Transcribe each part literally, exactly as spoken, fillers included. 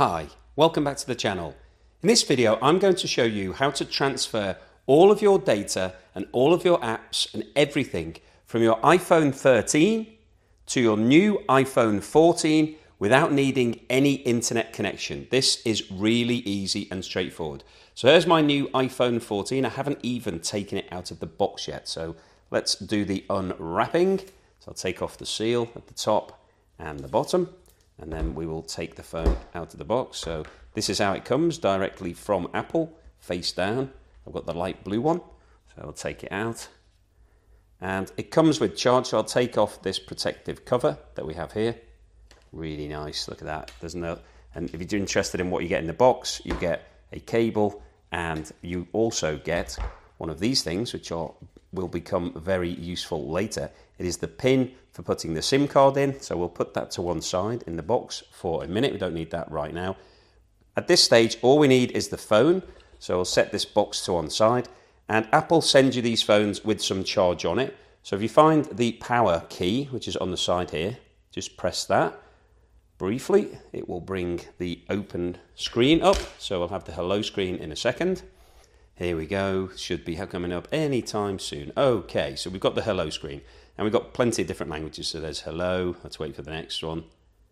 Hi, welcome back to the channel. In this video, I'm going to show you how to transfer all of your data and all of your apps and everything from your iPhone thirteen to your new iPhone fourteen without needing any internet connection. This is really easy and straightforward. So here's my new iPhone fourteen. I haven't even taken it out of the box yet. So let's do the unwrapping. So I'll take off the seal at the top and the bottom, and then we will take the phone out of the box. So this is how it comes directly from Apple, face down. I've got the light blue one, so I'll take it out. And it comes with charge, so I'll take off this protective cover that we have here. Really nice, look at that. There's no, and if you're interested in what you get in the box, you get a cable, and you also get one of these things, which are, will become very useful later. It is the pin for putting the SIM card in, so we'll put that to one side in the box for a minute. We don't need that right now. At this stage, all we need is the phone, so we'll set this box to one side, and Apple sends you these phones with some charge on it. So if you find the power key, which is on the side here, just press that briefly. It will bring the open screen up, so we'll have the hello screen in a second. Here we go, should be coming up anytime soon. Okay, so we've got the hello screen, and we've got plenty of different languages. So there's hello, let's wait for the next one.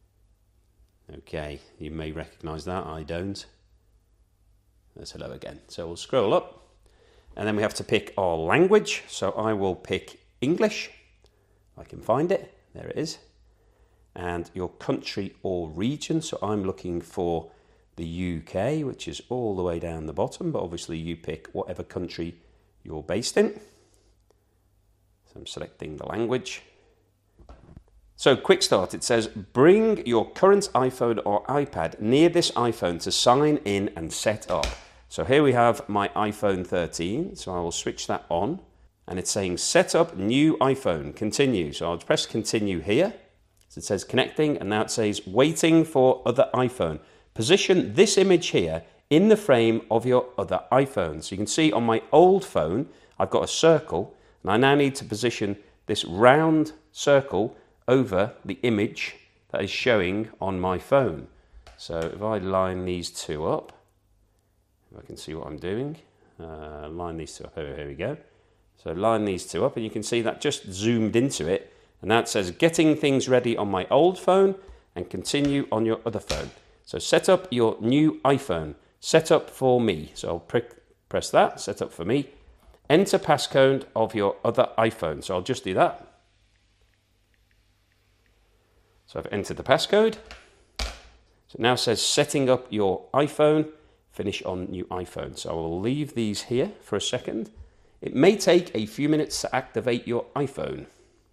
Okay, you may recognize that, I don't. There's hello again. So we'll scroll up, and then we have to pick our language. So I will pick English, if I can find it, there it is. And your country or region, so I'm looking for the U K, which is all the way down the bottom, but obviously you pick whatever country you're based in. So I'm selecting the language. So quick start, it says, bring your current iPhone or iPad near this iPhone to sign in and set up. So here we have my iPhone thirteen, so I will switch that on, and it's saying set up new iPhone, continue. So I'll press continue here. So it says connecting, and now it says waiting for other iPhone. Position this image here in the frame of your other iPhone. So you can see on my old phone, I've got a circle, and I now need to position this round circle over the image that is showing on my phone. So if I line these two up, if I can see what I'm doing, uh, line these two up, here, here we go. So line these two up, and you can see that just zoomed into it, and that says getting things ready on my old phone and continue on your other phone. So set up your new iPhone, set up for me. So I'll prick, press that, set up for me. Enter passcode of your other iPhone. So I'll just do that. So I've entered the passcode. So it now says setting up your iPhone, finish on new iPhone. So I will leave these here for a second. It may take a few minutes to activate your iPhone.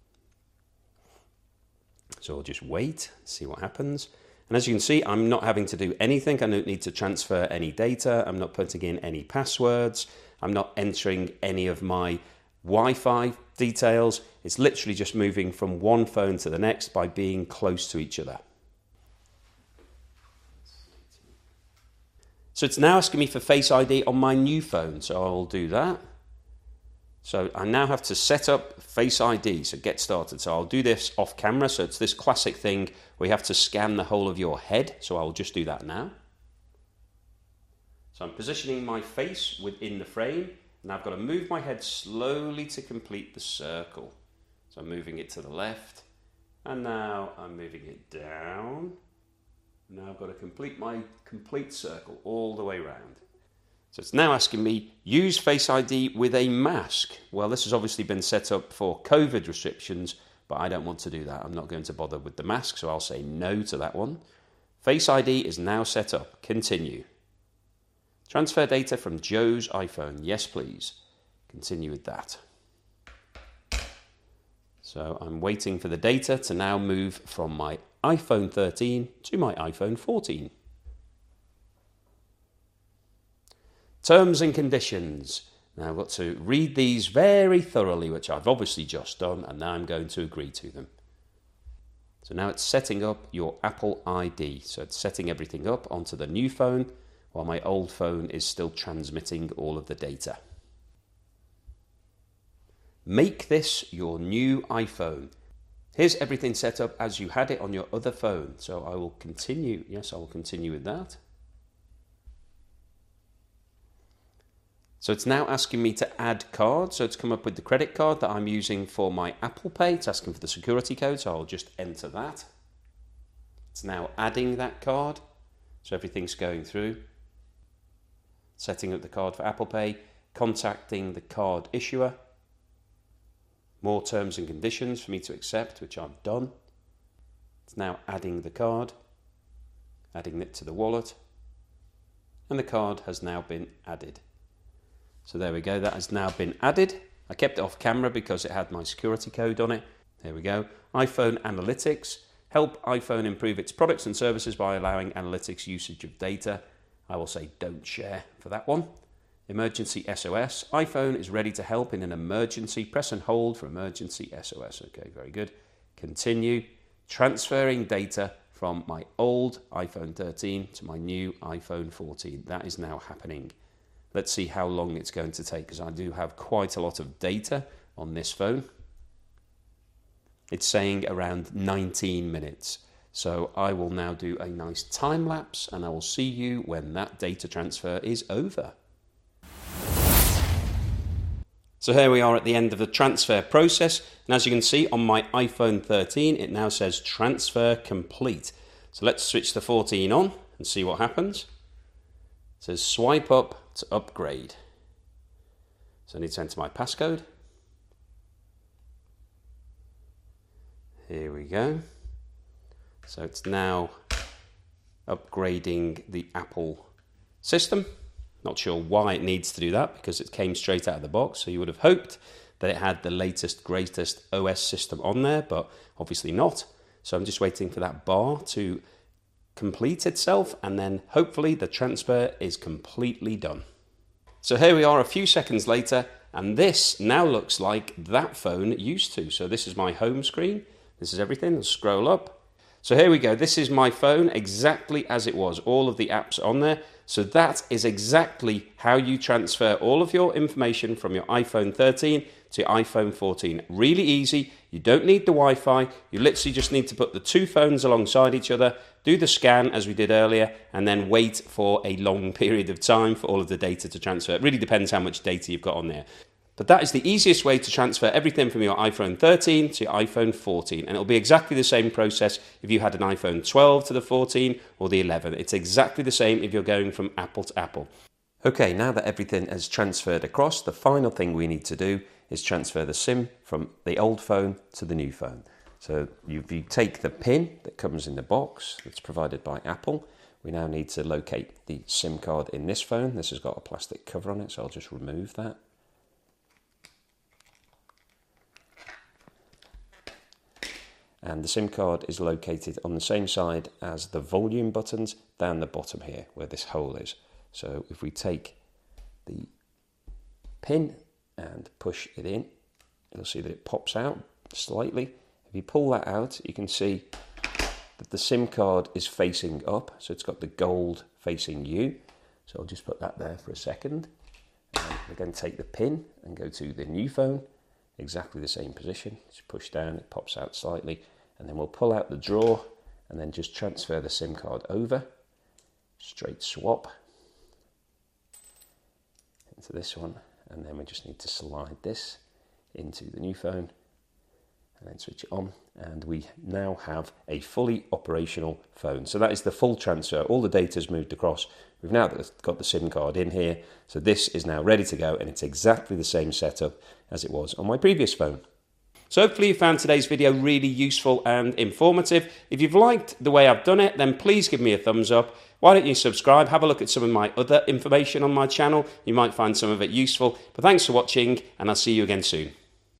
So I'll just wait, see what happens. And as you can see, I'm not having to do anything. I don't need to transfer any data. I'm not putting in any passwords. I'm not entering any of my Wi-Fi details. It's literally just moving from one phone to the next by being close to each other. So it's now asking me for Face I D on my new phone. So I'll do that. So I now have to set up Face I D, so get started. So I'll do this off camera. So it's this classic thing where you have to scan the whole of your head. So I'll just do that now. So I'm positioning my face within the frame, and I've got to move my head slowly to complete the circle. So I'm moving it to the left, and now I'm moving it down. Now I've got to complete my complete circle all the way around. So it's now asking me, use Face I D with a mask. Well, this has obviously been set up for COVID restrictions, but I don't want to do that. I'm not going to bother with the mask, so I'll say no to that one. Face I D is now set up. Continue. Transfer data from Joe's iPhone. Yes, please. Continue with that. So I'm waiting for the data to now move from my iPhone thirteen to my iPhone fourteen. Terms and conditions. Now I've got to read these very thoroughly, which I've obviously just done, and now I'm going to agree to them. So now it's setting up your Apple I D. So it's setting everything up onto the new phone, while my old phone is still transmitting all of the data. Make this your new iPhone. Here's everything set up as you had it on your other phone. So I will continue. Yes, I will continue with that. So it's now asking me to add card. So it's come up with the credit card that I'm using for my Apple Pay. It's asking for the security code, so I'll just enter that. It's now adding that card. So everything's going through. Setting up the card for Apple Pay, contacting the card issuer. More terms and conditions for me to accept, which I've done. It's now adding the card, adding it to the wallet, and the card has now been added. So there we go, that has now been added. I kept it off camera because it had my security code on it. There we go. iPhone Analytics. Help iPhone improve its products and services by allowing analytics usage of data. I will say don't share for that one. Emergency S O S. iPhone is ready to help in an emergency. Press and hold for emergency S O S. Okay, very good. Continue. Transferring data from my old iPhone thirteen to my new iPhone fourteen. That is now happening. Let's see how long it's going to take, because I do have quite a lot of data on this phone. It's saying around nineteen minutes. So I will now do a nice time lapse and I will see you when that data transfer is over. So here we are at the end of the transfer process. And as you can see on my iPhone thirteen, it now says transfer complete. So let's switch the fourteen on and see what happens. It says swipe up to upgrade. So I need to enter my passcode. Here we go. So it's now upgrading the Apple system. Not sure why it needs to do that, because it came straight out of the box. So you would have hoped that it had the latest, greatest O S system on there, but obviously not. So I'm just waiting for that bar to complete itself, and then hopefully the transfer is completely done. So here we are a few seconds later, and this now looks like that phone used to. So this is my home screen. This is everything. I'll scroll up. So here we go. This is my phone exactly as it was. All of the apps on there. So that is exactly how you transfer all of your information from your iPhone thirteen to your iPhone fourteen. Really easy. You don't need the Wi-Fi. You literally just need to put the two phones alongside each other, do the scan as we did earlier, and then wait for a long period of time for all of the data to transfer. It really depends how much data you've got on there. But that is the easiest way to transfer everything from your iPhone thirteen to your iPhone fourteen. And it'll be exactly the same process if you had an iPhone twelve to the fourteen or the eleven. It's exactly the same if you're going from Apple to Apple. Okay, now that everything has transferred across, the final thing we need to do is transfer the SIM from the old phone to the new phone. So you, you take the pin that comes in the box that's provided by Apple. We now need to locate the SIM card in this phone. This has got a plastic cover on it, so I'll just remove that. And the SIM card is located on the same side as the volume buttons down the bottom here, where this hole is. So if we take the pin and push it in, you'll see that it pops out slightly. If you pull that out, you can see that the SIM card is facing up. So it's got the gold facing you. So I'll just put that there for a second. And we then take the pin and go to the new phone. Exactly the same position. Just push down, it pops out slightly, and then we'll pull out the drawer and then just transfer the SIM card over. Straight swap into this one, and then we just need to slide this into the new phone and then switch it on, and we now have a fully operational phone. So that is the full transfer. All the data's moved across. We've now got the SIM card in here, so this is now ready to go, and it's exactly the same setup as it was on my previous phone. So hopefully you found today's video really useful and informative. If you've liked the way I've done it, then please give me a thumbs up. Why don't you subscribe? Have a look at some of my other information on my channel. You might find some of it useful. But thanks for watching, and I'll see you again soon.